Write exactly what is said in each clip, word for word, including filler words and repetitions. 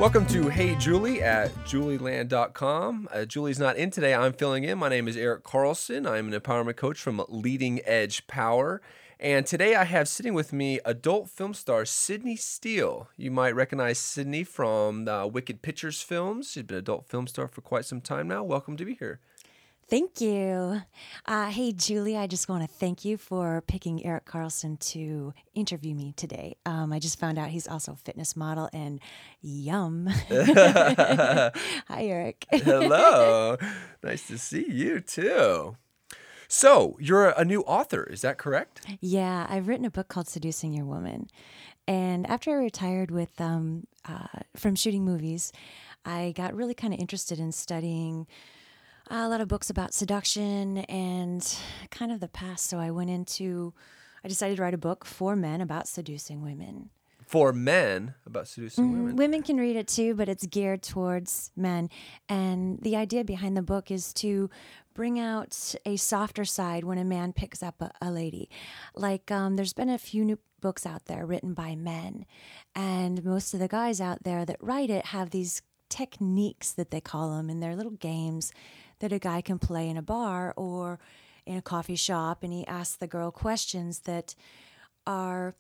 Welcome to Hey Julie at julieland dot com. Uh, Julie's not in today. I'm filling in. My name is Eric Carlson. I'm an empowerment coach from Leading Edge Power. And today I have sitting with me adult film star Sydney Steele. You might recognize Sydney from the Wicked Pictures films. She's been an adult film star for quite some time now. Welcome to be here. Thank you. Uh, hey, Julie, I just want to thank you for picking Eric Carlson to interview me today. Um, I just found out he's also a fitness model, and yum. Hi, Eric. Hello. Nice to see you, too. So, you're a new author, is that correct? Yeah, I've written a book called Seducing Your Woman. And after I retired with um, uh, from shooting movies, I got really kind of interested in studying a lot of books about seduction and kind of the past. So I went into, I decided to write a book for men about seducing women. For men, about seducing Mm-hmm. women. Women can read it too, but it's geared towards men. And the idea behind the book is to bring out a softer side when a man picks up a, a lady. Like um, there's been a few new books out there written by men. And most of the guys out there that write it have these techniques that they call them, and they're little games that a guy can play in a bar or in a coffee shop, and he asks the girl questions that are,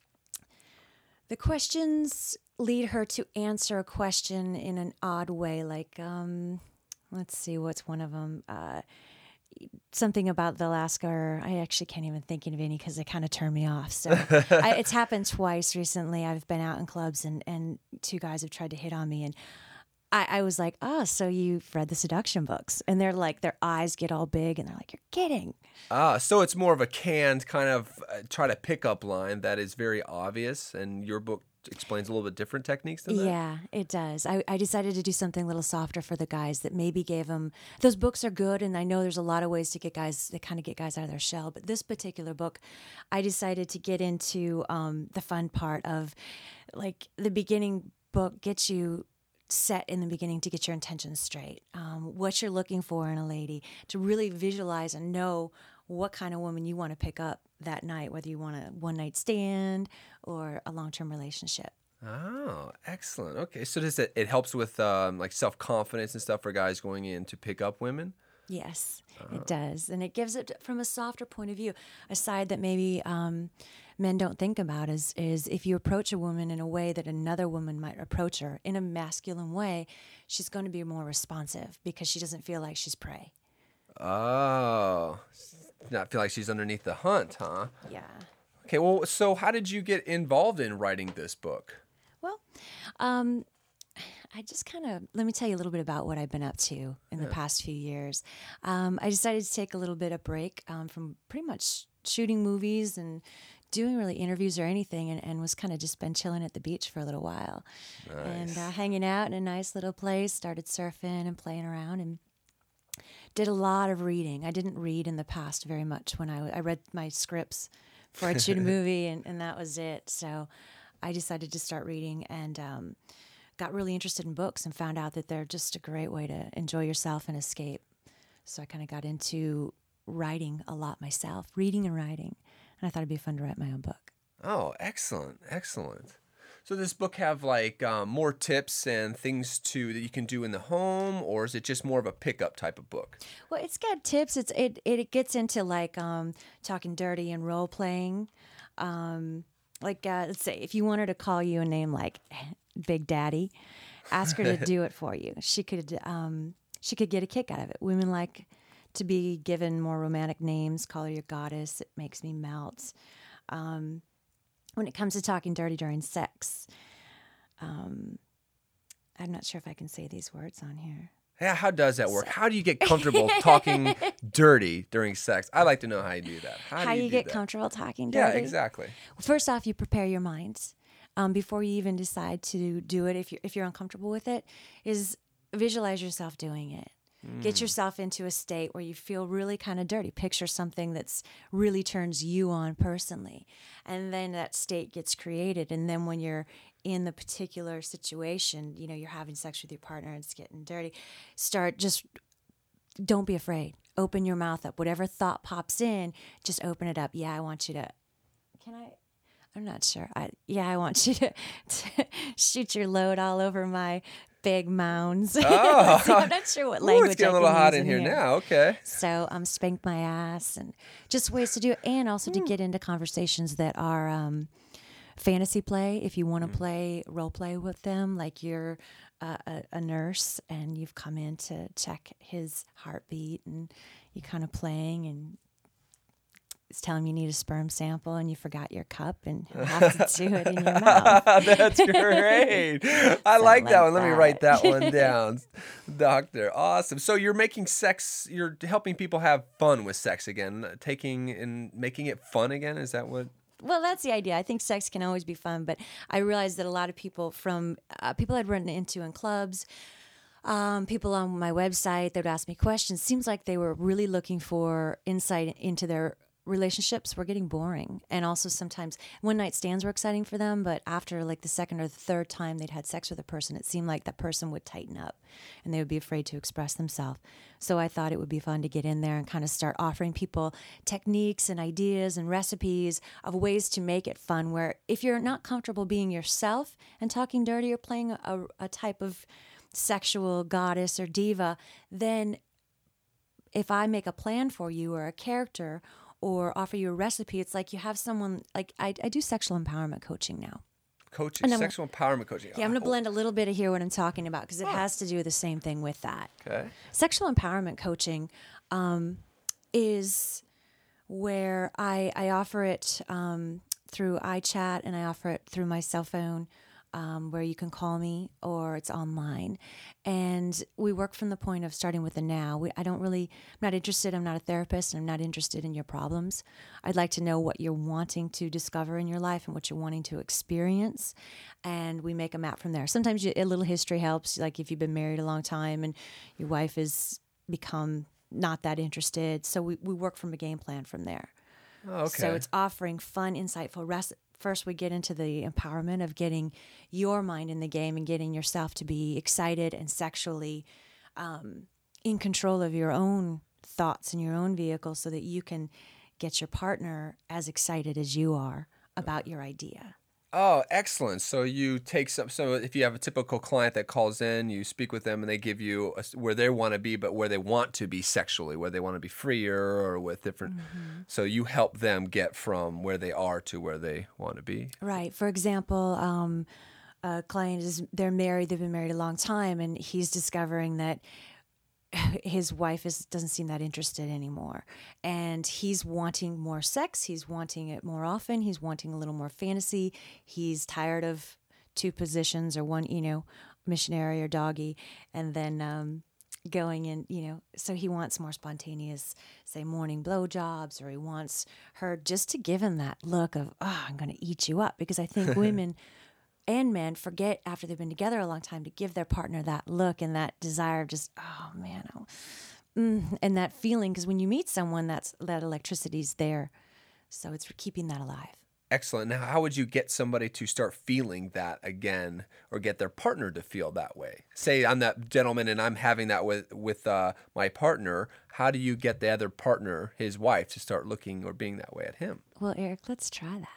the questions lead her to answer a question in an odd way, like, um, let's see, what's one of them? Uh, something about the last girl. I actually can't even think of any because they kind of turn me off. So I, it's happened twice recently. I've been out in clubs, and, and two guys have tried to hit on me, and I, I was like, oh, so you've read the seduction books. And they're like, their eyes get all big and they're like, you're kidding. Ah, so it's more of a canned kind of uh, try to pick up line that is very obvious, and your book explains a little bit different techniques than that? Yeah, it does. I, I decided to do something a little softer for the guys that maybe gave them, those books are good, and I know there's a lot of ways to get guys, that kind of get guys out of their shell, but this particular book, I decided to get into um, the fun part of, like, the beginning book gets you set in the beginning to get your intentions straight, um, what you're looking for in a lady, to really visualize and know what kind of woman you want to pick up that night, whether you want a one-night stand or a long-term relationship. Oh, excellent. Okay, so does it, it helps with um, like self-confidence and stuff for guys going in to pick up women? Yes, it does. And it gives it from a softer point of view, a side that maybe um, men don't think about is, is if you approach a woman in a way that another woman might approach her, in a masculine way, she's going to be more responsive because she doesn't feel like she's prey. Oh, not feel like she's underneath the hunt, huh? Yeah. Okay, well, so how did you get involved in writing this book? Well, um, I just kind of, let me tell you a little bit about what I've been up to in Yeah. the past few years. Um, I decided to take a little bit of break um, from pretty much shooting movies and doing really interviews or anything, and, and was kind of just been chilling at the beach for a little while. Nice. And uh, hanging out in a nice little place, started surfing and playing around, and did a lot of reading. I didn't read in the past very much when I, I read my scripts before I'd shoot a movie, and, and that was it. So I decided to start reading, and um, got really interested in books and found out that they're just a great way to enjoy yourself and escape. So I kind of got into writing a lot myself, reading and writing, and I thought it'd be fun to write my own book. Oh, excellent, excellent. So does this book have like um, more tips and things to that you can do in the home, or is it just more of a pickup type of book? Well, it's got tips. It's it it gets into like um, talking dirty and role playing. Um, like uh, let's say if you want her to call you a name like Big Daddy, ask her to do it for you. She could um, she could get a kick out of it. Women like to be given more romantic names. Call her your goddess. It makes me melt. Um, when it comes to talking dirty during sex, um, I'm not sure if I can say these words on here. Yeah, how does that work? How do you get comfortable talking dirty during sex? I'd like to know how you do that. How, How do you, you do get that? comfortable talking Yeah, dirty? exactly. First off, you prepare your mind um, before you even decide to do it. If you're if you're uncomfortable with it, is visualize yourself doing it. Mm. Get yourself into a state where you feel really kind of dirty. Picture something that's really turns you on personally, and then that state gets created. And then when you're in the particular situation, you know, you're having sex with your partner and it's getting dirty, start just don't be afraid. Open your mouth up. Whatever thought pops in, just open it up. Yeah, I want you to. Can I? I'm not sure. I, yeah, I want you to, to shoot your load all over my big mounds. Oh, so I'm not sure what Ooh, language it's getting I a little can hot use in here, now. Okay. So um, spank my ass and just ways to do it, and also to get into conversations that are um, fantasy play. If you want to play role play with them, like you're uh, a, a nurse and you've come in to check his heartbeat, and you kind of playing and. It's telling him you need a sperm sample and you forgot your cup and you have to do it in your mouth. That's great. I like that like one. Let me that. write that one down. Doctor, awesome. So you're making sex, you're helping people have fun with sex again, taking and making it fun again. Is that what? Well, that's the idea. I think sex can always be fun, but I realized that a lot of people from uh, people I'd run into in clubs, um, people on my website, they would ask me questions. Seems like they were really looking for insight into their relationships were getting boring. And also sometimes one night stands were exciting for them, but after like the second or the third time they'd had sex with a person, it seemed like that person would tighten up and they would be afraid to express themselves. So I thought it would be fun to get in there and kind of start offering people techniques and ideas and recipes of ways to make it fun, where if you're not comfortable being yourself and talking dirty or playing a, a type of sexual goddess or diva, then if I make a plan for you or a character or offer you a recipe, it's like you have someone, like I, I do sexual empowerment coaching now. Coaching, sexual empowerment coaching. Yeah, I'm going to blend a little bit of here what I'm talking about because it Oh. has to do with the same thing with that. Okay. Sexual empowerment coaching um, is where I, I offer it um, through iChat and I offer it through my cell phone. Um, where you can call me or it's online. And we work from the point of starting with the now. We, I don't really, I'm not interested, I'm not a therapist, and I'm not interested in your problems. I'd like to know what you're wanting to discover in your life and what you're wanting to experience. And we make a map from there. Sometimes you, a little history helps, like if you've been married a long time and your wife has become not that interested. So we, we work from a game plan from there. Oh, okay. So it's offering fun, insightful recipes. First, we get into the empowerment of getting your mind in the game and getting yourself to be excited and sexually um, in control of your own thoughts and your own vehicle so that you can get your partner as excited as you are about your idea. Oh, excellent. So you take some, so if you have a typical client that calls in, you speak with them and they give you a, where they want to be, but where they want to be sexually, where they want to be freer or with different, mm-hmm. so you help them get from where they are to where they want to be. Right. For example, um, a client is, they're married, they've been married a long time, and he's discovering that his wife is doesn't seem that interested anymore, and he's wanting more sex. He's wanting it more often. He's wanting a little more fantasy. He's tired of two positions or one, you know, missionary or doggy, and then um, going in, you know. So he wants more spontaneous, say, morning blowjobs, or he wants her just to give him that look of, oh, I'm going to eat you up, because I think women. And men forget after they've been together a long time to give their partner that look and that desire of just, oh man, oh, mm, and that feeling. Because when you meet someone, that's that electricity's there. So it's keeping that alive. Excellent. Now, how would you get somebody to start feeling that again, or get their partner to feel that way? Say I'm that gentleman and I'm having that with, with uh, my partner. How do you get the other partner, his wife, to start looking or being that way at him? Well, Eric, let's try that.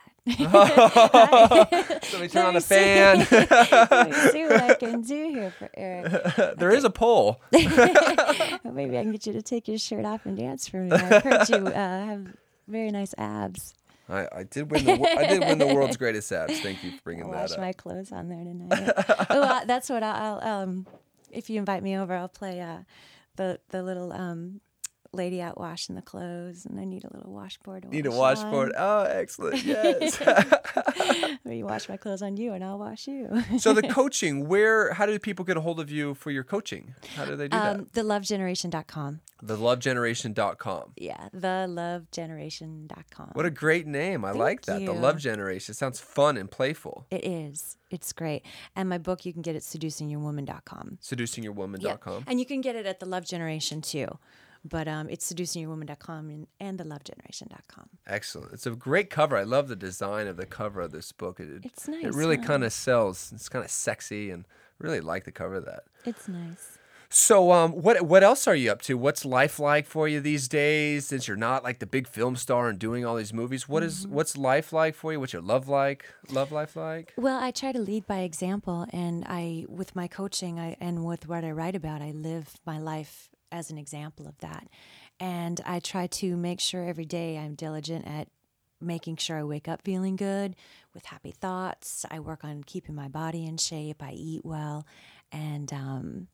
Let me turn on the fan. Let me see what I can do here for Eric. There is a poll. Well, maybe I can get you to take your shirt off and dance for me. I've heard you uh, have very nice abs. I, I did win the I did win the world's greatest abs. Thank you for bringing I'll that wash up. my clothes on there tonight. Oh, uh, that's what I'll. Um, if you invite me over, I'll play uh, the the little um, lady out washing the clothes, and I need a little washboard. To Need wash a washboard. on. Oh, excellent. Yes. You wash my clothes on you, and I'll wash you. So the coaching, where? How do people get a hold of you for your coaching? How do they do um, that? the love generation dot com. the love generation dot com. Yeah, the love generation dot com. What a great name. I Thank like that. you. The Love Generation. It sounds fun and playful. It is. It's great. And my book, you can get at seducing your woman dot com. seducing your woman dot com. And you can get it at The Love Generation too. But um, it's seducing your woman dot com and, and the love generation dot com. Excellent. It's a great cover. I love the design of the cover of this book. It, It's nice. It really huh? kind of sells. It's kind of sexy and really like the cover of that. It's nice. So, um, what what else are you up to? What's life like for you these days? Since you're not like the big film star and doing all these movies, what is Mm-hmm. what's life like for you? What's your love like? Love life like? Well, I try to lead by example, and I, with my coaching, I, and with what I write about, I live my life as an example of that. And I try to make sure every day I'm diligent at making sure I wake up feeling good, with happy thoughts. I work on keeping my body in shape. I eat well, and um,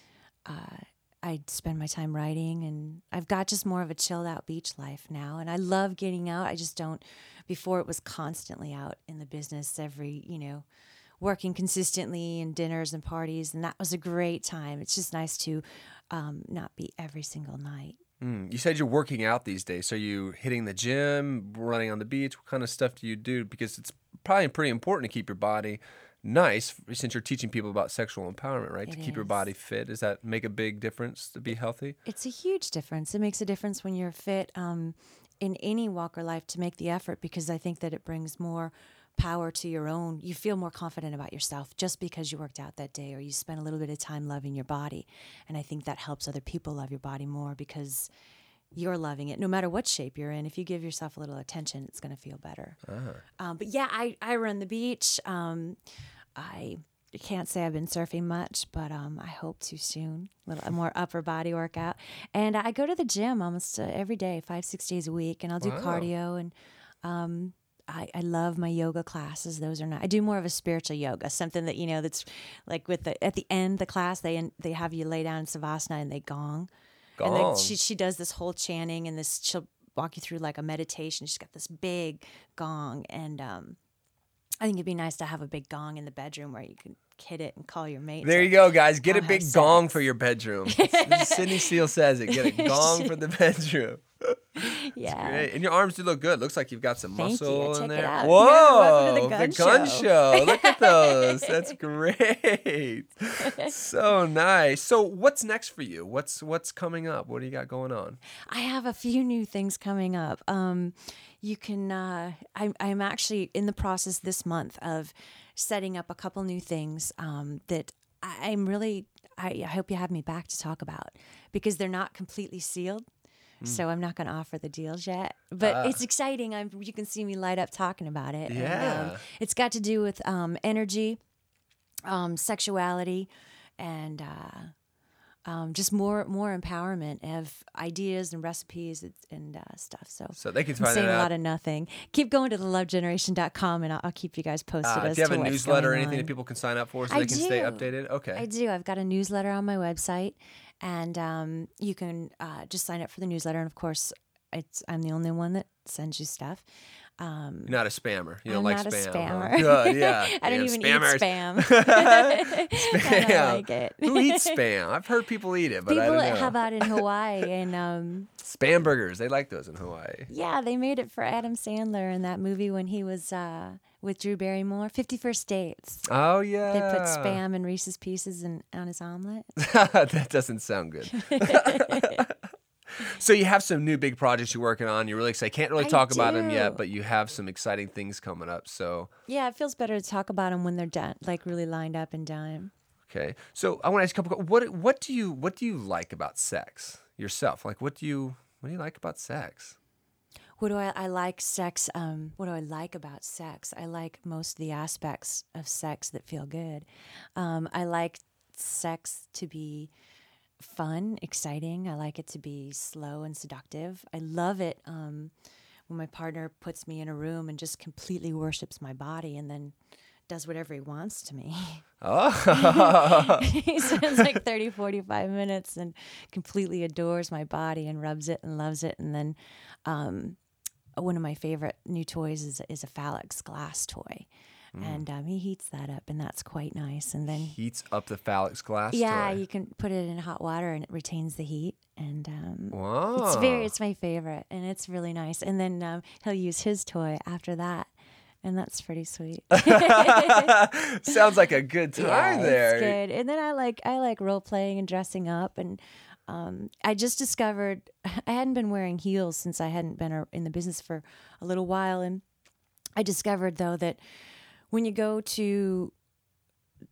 uh, I spend my time writing, and I've got just more of a chilled out beach life now. And I love getting out. I just don't, before it was constantly out in the business every, you know, working consistently and dinners and parties. And that was a great time. It's just nice to um, not be every single night. Mm. You said you're working out these days. So are you hitting the gym, running on the beach? What kind of stuff do you do? Because it's probably pretty important to keep your body nice, since you're teaching people about sexual empowerment, right? It To keep your is. body fit. Does that make a big difference to be healthy? It's a huge difference. It makes a difference when you're fit um, in any walk or life to make the effort, because I think that it brings more power to your own. You feel more confident about yourself just because you worked out that day, or you spent a little bit of time loving your body. And I think that helps other people love your body more because you're loving it no matter what shape you're in. If you give yourself a little attention, it's going to feel better. Uh-huh. Um, but yeah, I, I run the beach. Um, I can't say I've been surfing much, but um, I hope to soon. A little a more upper body workout. And I go to the gym almost uh, every day, five, six days a week, and I'll do Wow. cardio. And um, I, I love my yoga classes. Those are not. I do more of a spiritual yoga, something that, you know, that's like with the at the end the class they they have you lay down in savasana and they gong. And then Gong. she she does this whole chanting, and this she'll walk you through like a meditation. She's got this big gong, and um, I think it'd be nice to have a big gong in the bedroom where you can hit it and call your mate. There you go, guys. Get a I'll big have gong sex. for your bedroom. Sydney Steele says it. Get a gong for the bedroom. Yeah. Great. And your arms do look good. Looks like you've got some Thank you. muscle in Check it there. out. Whoa, Yeah, welcome to the gun gun show. show. Look at those. That's great. So nice. So what's next for you? What's what's coming up? What do you got going on? I have a few new things coming up. Um, you can. Uh, I'm I'm actually in the process this month of setting up a couple new things um, that I, I'm really. I, I hope you have me back to talk about, because they're not completely sealed. So I'm not going to offer the deals yet, but Ah. it's exciting. I'm, you can see me light up talking about it. And, Yeah. um, it's got to do with um, energy, um, sexuality, and uh, um, just more more empowerment of ideas and recipes and, and uh, stuff. So, So they can I'm find saying it a out. lot of nothing. Keep going to the love generation dot com, and I'll, I'll keep you guys posted Uh, as do you have to a what's newsletter or going anything on. that people can sign up for so I they can stay do. updated? Okay. I do. I've got a newsletter on my website, and um, you can uh, just sign up for the newsletter. And of course, it's I'm the only one that sends you stuff. Um, You're not a spammer. You don't I'm like not a spam. huh? spammer. Good, yeah. I don't Yeah, even spammers. eat spam. Spam. I don't like it. Who eats spam? I've heard people eat it, but People I don't know. have out in Hawaii, and um, Spam burgers. They like those in Hawaii. yeah, they made it for Adam Sandler in that movie when he was uh, with Drew Barrymore, Fifty First Dates. Oh, yeah. They put spam and Reese's Pieces in, on his omelet. That doesn't sound good. So you have some new big projects you're working on. You're really excited. Can't really I talk about them do. yet, but you have some exciting things coming up. So, Yeah, it feels better to talk about them when they're done, like really lined up and done. okay. So I want to ask you a couple. What what do you what do you like about sex yourself? Like, what do you what do you like about sex? What do I, I like sex? Um, what do I like about sex? I like most of the aspects of sex that feel good. Um, I like sex to be fun, exciting. I like it to be slow and seductive. I love it um, when my partner puts me in a room and just completely worships my body and then does whatever he wants to me. Oh, He spends like thirty, forty-five minutes and completely adores my body and rubs it and loves it. And then um, one of my favorite new toys is, is a Phallix glass toy. Mm. And um, he heats that up, and that's quite nice. And then, heats up the Phallix glass. yeah, toy. you can put it in hot water, and it retains the heat. And um, Wow. it's very, it's my favorite, and it's really nice. And then um, he'll use his toy after that, and that's pretty sweet. Sounds like a good time Yeah, there. it's good. And then I like I like role playing and dressing up, and um, I just discovered I hadn't been wearing heels since I hadn't been in the business for a little while, and I discovered though that when you go to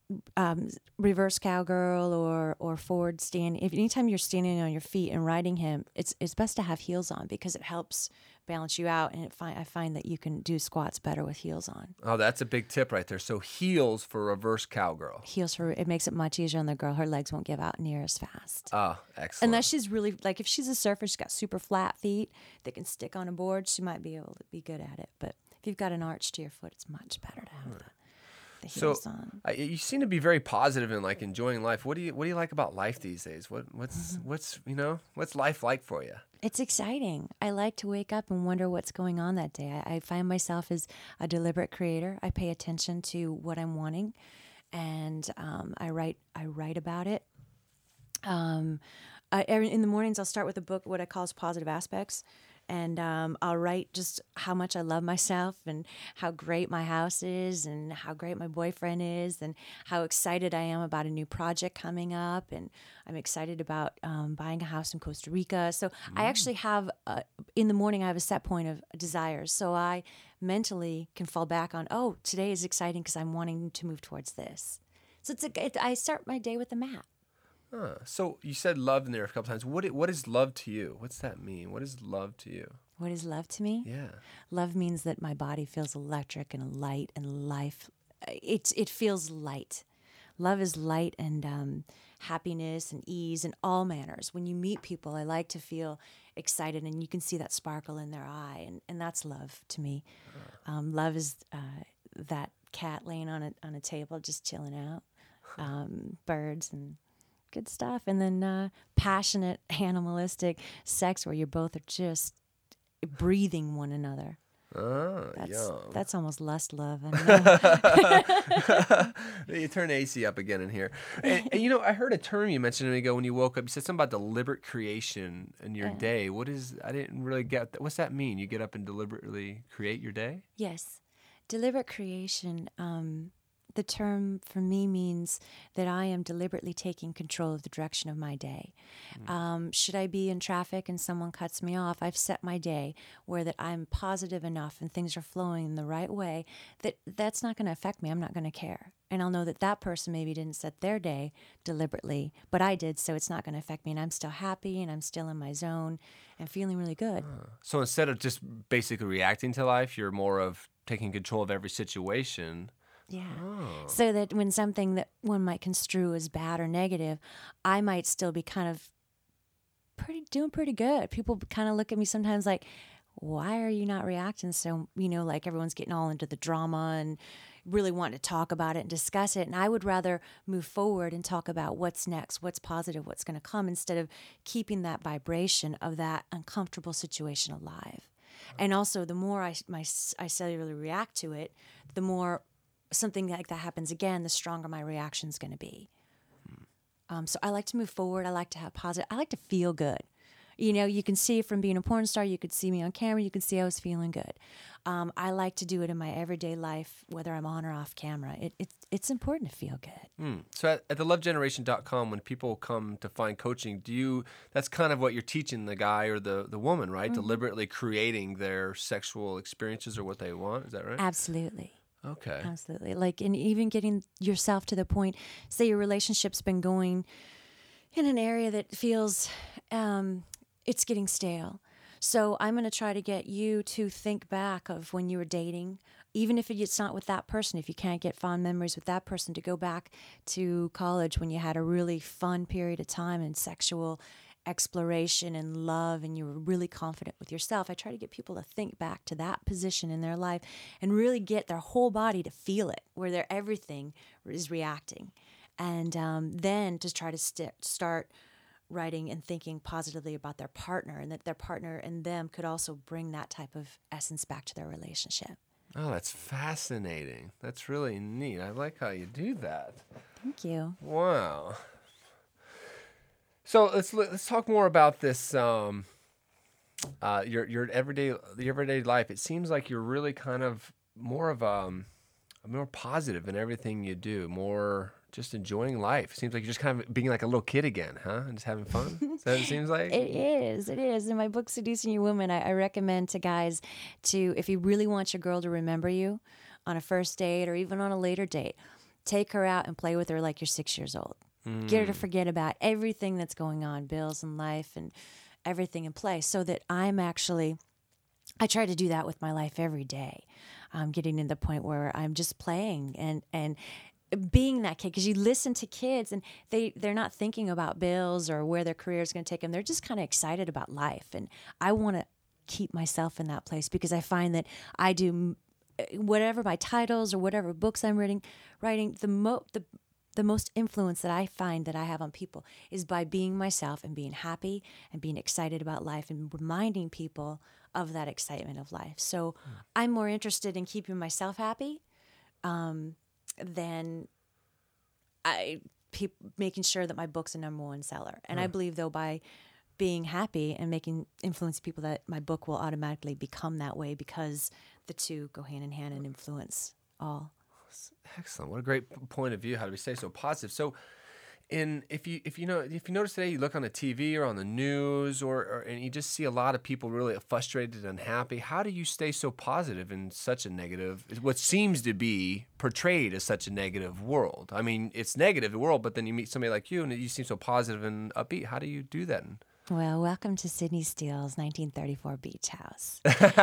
um, reverse cowgirl or or forward stand. If anytime you're standing on your feet and riding him, it's it's best to have heels on because it helps balance you out. And it fi- I find that you can do squats better with heels on. Oh, that's a big tip right there. So heels for reverse cowgirl. Heels for it makes it much easier on the girl. Her legs won't give out near as fast. Ah, excellent. Unless she's really like if she's a surfer, she's got super flat feet that can stick on a board. She might be able to be good at it. But if you've got an arch to your foot, it's much better to have the, the So heels on. uh, you seem to be very positive and like enjoying life. What do you What do you like about life these days? What What's What's you know What's life like for you? It's exciting. I like to wake up and wonder what's going on that day. I, I find myself as a deliberate creator. I pay attention to what I'm wanting, and um, I write. I write about it. Um, I, every- in the mornings, I'll start with a book, what I call as positive aspects, and um, I'll write just how much I love myself and how great my house is and how great my boyfriend is and how excited I am about a new project coming up, and I'm excited about um, buying a house in Costa Rica. So I actually have, uh, in the morning, I have a set point of desires. So I mentally can fall back on, oh, today is exciting because I'm wanting to move towards this. So it's a, it, I start my day with a map. Huh. So you said love in there a couple times. What i- What is love to you? What's that mean? What is love to you? What is love to me? Yeah. Love means that my body feels electric and light and life. It it feels light. Love is light and um, happiness and ease and all manners. When you meet people, I like to feel excited and you can see that sparkle in their eye, and, and that's love to me. Um, love is uh, that cat laying on a on a table just chilling out, um, birds and good stuff, and then uh, passionate animalistic sex where you both are just breathing one another. Oh, That's yum. that's almost lust love. I know. You turn A C up again in here. And, and you know, I heard a term you mentioned a minute ago when you woke up. You said something about deliberate creation in your day. What is, I didn't really get that. What's that mean? You get up and deliberately create your day? Yes, deliberate creation. Um, the term for me means that I am deliberately taking control of the direction of my day. Um, should I be in traffic and someone cuts me off, I've set my day where that I'm positive enough and things are flowing in the right way that that's not going to affect me. I'm not going to care. And I'll know that that person maybe didn't set their day deliberately, but I did, so it's not going to affect me. And I'm still happy and I'm still in my zone and feeling really good. So instead of just basically reacting to life, you're more of taking control of every situation. Yeah. Oh. So that when something that one might construe as bad or negative, I might still be kind of pretty doing pretty good. People kind of look at me sometimes like, why are you not reacting? So, you know, like everyone's getting all into the drama and really wanting to talk about it and discuss it. And I would rather move forward and talk about what's next, what's positive, what's going to come, instead of keeping that vibration of that uncomfortable situation alive. And also, the more I, my, I cellularly react to it, the more something like that happens again, the stronger my reaction is going to be. Um, so I like to move forward. I like to have positive. I like to feel good. You know, you can see from being a porn star, you could see me on camera, you could see I was feeling good. Um, I like to do it in my everyday life, whether I'm on or off camera. It, it, it's important to feel good. Hmm. So at, at the love generation dot com, when people come to find coaching, do you, that's kind of what you're teaching the guy or the, the woman, right? Mm-hmm. Deliberately creating their sexual experiences or what they want. Is that right? Absolutely. Okay. Absolutely. Like, and even getting yourself to the point, say your relationship's been going in an area that feels um, it's getting stale. So I'm going to try to get you to think back of when you were dating, even if it's not with that person, if you can't get fond memories with that person, to go back to college when you had a really fun period of time and sexual exploration and love and you were really confident with yourself. I try to get people to think back to that position in their life and really get their whole body to feel it, where their everything is reacting. And um, then to try to st- start writing and thinking positively about their partner, and that their partner and them could also bring that type of essence back to their relationship. Oh, that's fascinating. That's really neat. I like how you do that. Thank you. Wow. So let's let's talk more about this. Um, uh, your your everyday your everyday life. It seems like you're really kind of more of um, more positive in everything you do. More just enjoying life. It seems like you're just kind of being like a little kid again, huh? And just having fun. Is that what it seems like? It is. It is. In my book, Seducing Your Woman, I, I recommend to guys to, if you really want your girl to remember you on a first date or even on a later date, take her out and play with her like you're six years old. Mm. Get her to forget about everything that's going on, bills and life and everything in play, so that I'm actually, I try to do that with my life every day. I'm getting to the point where I'm just playing and, and being that kid, because you listen to kids and they, they're not thinking about bills or where their career is going to take them. They're just kind of excited about life. And I want to keep myself in that place, because I find that I do whatever my titles or whatever books I'm reading, writing, the mo the the most influence that I find that I have on people is by being myself and being happy and being excited about life and reminding people of that excitement of life. So mm. I'm more interested in keeping myself happy um, than I pe making sure that my book's a number one seller. And mm. I believe, though, by being happy and making influence people, that my book will automatically become that way, because the two go hand in hand and influence all. Excellent. What a great point of view. How do we stay so positive? So in if you if you know if you notice today, you look on the T V or on the news, or, or and you just see a lot of people really frustrated and unhappy. How do you stay so positive in such a negative, what seems to be portrayed as such a negative world? I mean, it's negative, the world, but then you meet somebody like you and you seem so positive and upbeat. How do you do that? Well, welcome to Sydney Steele's nineteen thirty-four beach house.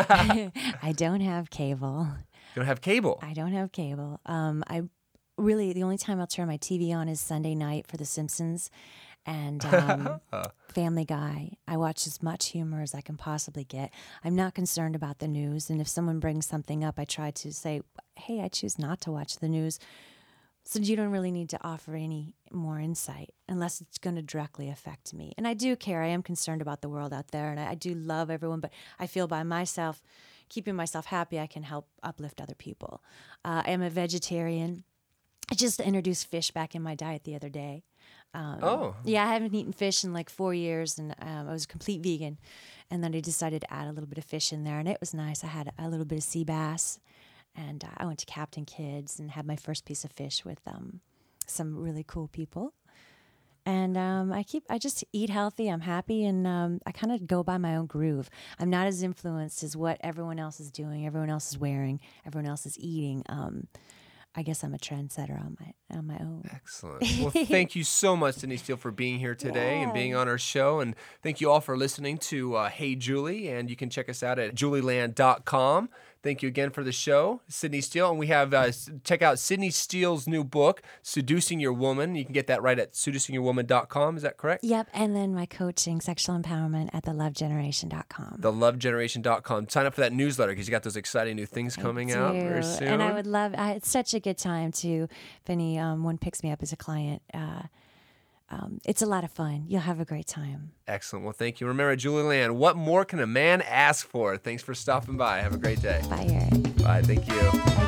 I don't have cable. You don't have cable? I don't have cable. Um, I really, the only time I'll turn my T V on is Sunday night for The Simpsons and um, Family Guy. I watch as much humor as I can possibly get. I'm not concerned about the news, and if someone brings something up, I try to say, hey, I choose not to watch the news. So you don't really need to offer any more insight unless it's going to directly affect me. And I do care. I am concerned about the world out there, and I, I do love everyone, but I feel by myself, keeping myself happy, I can help uplift other people. Uh, I am a vegetarian. I just introduced fish back in my diet the other day. Um, oh. Yeah, I haven't eaten fish in like four years, and um, I was a complete vegan. And then I decided to add a little bit of fish in there, and it was nice. I had a little bit of sea bass. And uh, I went to Captain Kidd's and had my first piece of fish with um, some really cool people. And um, I keep, I just eat healthy. I'm happy, and um, I kind of go by my own groove. I'm not as influenced as what everyone else is doing, everyone else is wearing, everyone else is eating. Um, I guess I'm a trendsetter on my on my own. Excellent. Well, thank you so much, Sydney Steele, for being here today yeah. and being on our show. And thank you all for listening to uh, Hey Julie. And you can check us out at julie land dot com. Thank you again for the show, Sydney Steele. And we have, uh, check out Sydney Steele's new book, Seducing Your Woman. You can get that right at seducing your woman dot com. Is that correct? Yep. And then my coaching, sexual empowerment, at the love generation dot com. the love generation dot com. Sign up for that newsletter, because you got those exciting new things coming I out do. very soon. And I would love, I, it's such a good time to, if anyone picks me up as a client, uh, Um, it's a lot of fun. You'll have a great time. Excellent. Well, thank you. Remember, Julie Land, what more can a man ask for? Thanks for stopping by. Have a great day. Bye, Eric. Bye. Thank you.